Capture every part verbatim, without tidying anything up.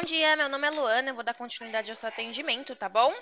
Bom dia, meu nome é Luana, eu vou dar continuidade ao seu atendimento, tá bom?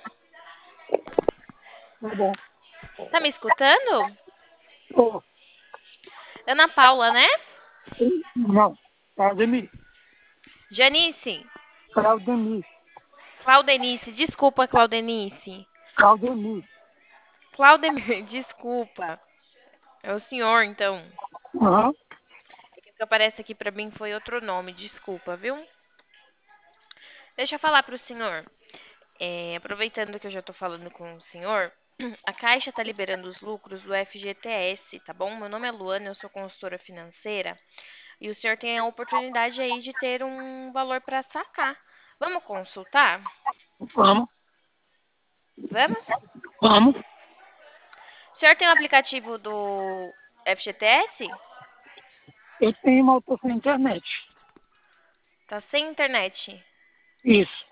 Tá bom. Tá me escutando? Ô, Ana Paula, né? não, Claudemir. Janice. Claudemir. Claudenice, desculpa, Claudenice. Claudemir. Claudemir, desculpa. É o senhor, então. Aham. É que o que aparece aqui pra mim foi outro nome, desculpa, viu? Deixa eu falar pro senhor. É, aproveitando que eu já tô falando com o senhor, a Caixa tá liberando os lucros do F G T S, tá bom? Meu nome é Luana, eu sou consultora financeira. E o senhor tem a oportunidade aí de ter um valor para sacar. Vamos consultar? Vamos, Vamos? vamos. O senhor tem o aplicativo do F G T S? Eu tenho uma auto sem internet. Tá sem internet. Isso.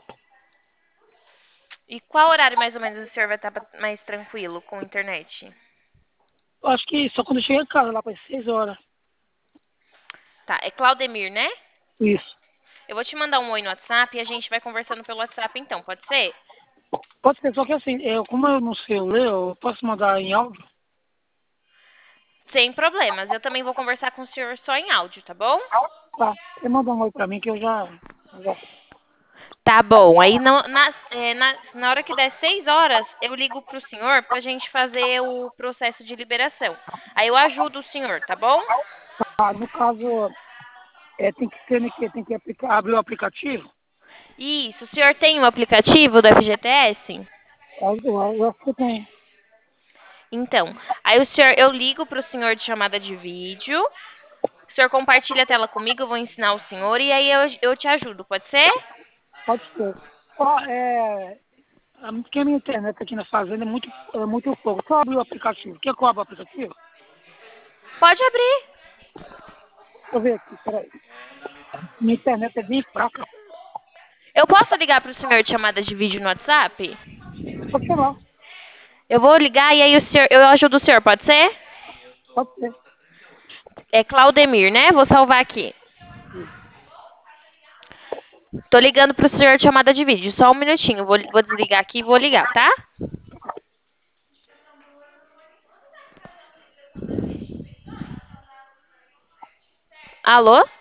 E qual horário mais ou menos o senhor vai estar mais tranquilo com internet? Acho que só quando chega em casa, lá para as seis horas. Tá, é Claudemir, né? Isso. Eu vou te mandar um oi no WhatsApp e a gente vai conversando pelo WhatsApp então, pode ser? Pode ser, só que assim, eu, como eu não sei ler, eu posso mandar em áudio? Sem problemas. Eu também vou conversar com o senhor só em áudio, tá bom? Tá. Você manda um oi para mim que eu já, já... Tá bom. Aí não- na, é, na, na hora que der seis horas, eu ligo pro senhor pra gente fazer o processo de liberação. Aí eu ajudo o senhor, tá bom? Ah, no caso, é, tem que ser, né, que tem que aplicar, abrir o aplicativo. Isso. O senhor tem o aplicativo do F G T S? Eu, eu, eu acho que tem. Então, aí o senhor, eu ligo pro senhor de chamada de vídeo. O senhor compartilha a tela comigo, eu vou ensinar o senhor e aí eu, eu te ajudo, pode ser? Pode ser. Ó, é, a- porque a minha internet aqui na fazenda é muito, é muito pouco. Só abrir o aplicativo. Quer que eu abra o aplicativo? Pode abrir. Deixa eu ver aqui, peraí. Minha internet é bem fraca. Eu posso ligar pro senhor de chamada de vídeo no WhatsApp? Pode ser lá. Eu vou ligar e aí o senhor, eu ajudo o senhor, pode ser? Pode ser. É Claudemir, né? Vou salvar aqui. Tô ligando pro senhor de chamada de vídeo. Só um minutinho. Vou, vou desligar aqui e vou ligar, tá? Alô?